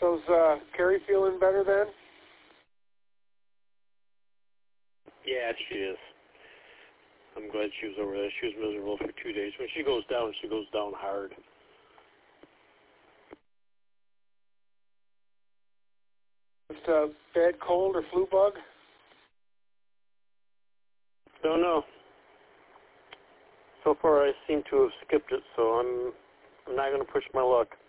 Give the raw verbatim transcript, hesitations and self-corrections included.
So is uh, Carrie feeling better then? Yeah, she is. I'm glad she was over there. She was miserable for two days. When she goes down, she goes down hard. Just a bad cold or flu bug? Don't know. So far, I seem to have skipped it, so I'm I'm not going to push my luck.